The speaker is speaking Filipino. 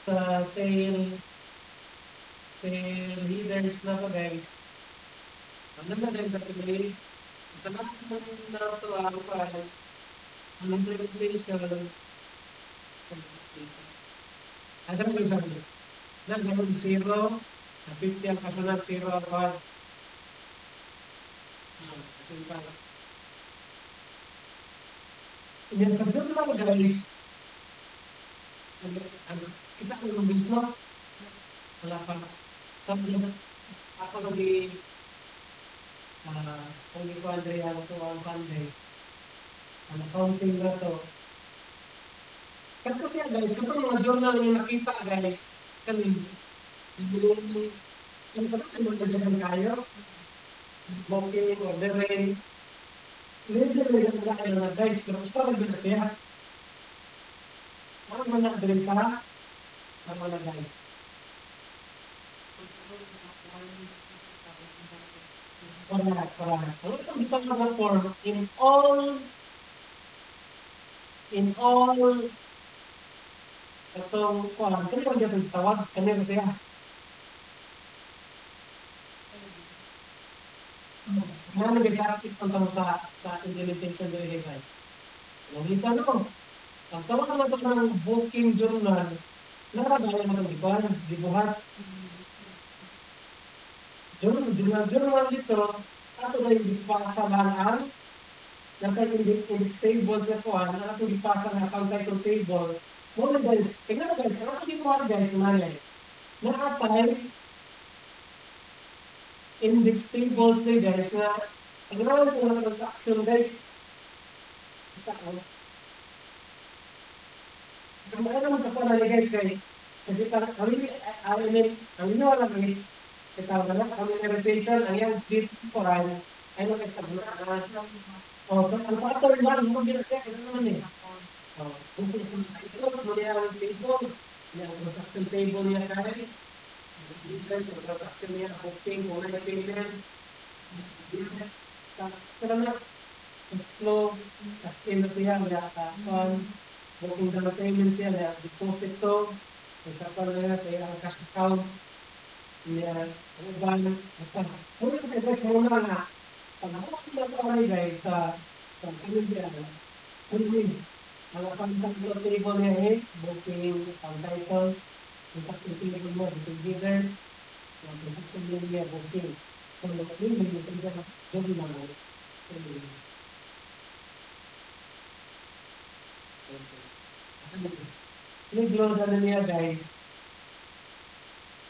sa sale leaders na to guys. Ano na din kasi sa lahat ng natuwa ko ang implementation ada mo sabi na gawin zero, 50 ang kasunod, zero ang kwan. Simple. Yung pagdodoro guys, ang kita ang mismo, wala pa. So, ako lagi, ang ikuan rin ang to ang panday, ang accounting na to. Kato kaya guys, kato mga journal yung nakita guys, kanin, yung kato yung mga kayo, booking, ordering, hindi na guys, pero gusto rin na siya. Ano man na dali sa mga guys. Correct, correct. Ano itong bitang mga form in all katong kuan kani mo gyud tawag kani mo siya. Ano na siya active ang sa implementation diri guys ay. Nakita no. Ang tawag naman to ng booking journal. Nakabaya mo itong ikuan, gibuhat. Journal dito, ato na yung gipasalan ang nasa-index tables na kuan, ato gipasa ng account title table. Muna guys, tingnan mo guys, ang ato gibuhat guys, manay. Nakatay index tables na guys na pag-round sa mga transaction guys, kita ko, kamaya naman ka na guys kay kasi kami, I mean, ang inyo lang eh, kita wala kami na rotation, ang yung dito ko ay nakita mo na, oh, ang factor naman, mo din siya, kaya naman eh. Oh, ito, muli ang table, yung transaction table niya kaya, yung transaction niya, booking, muna yung payment, pero na, flow, in na siya, may on, booking down payment siya, may deposit to, may kapal na yan, sa iyang cash account, niya, ang uban, basta, muna siya guys, muna na, pag nakuha niya ito kami guys, sa pamilya, kunin, ang account table niya is, booking, account titles, transaction table mo, booking header, transaction niya, booking. So, yun yung isa journal. Nag-load na niya guys.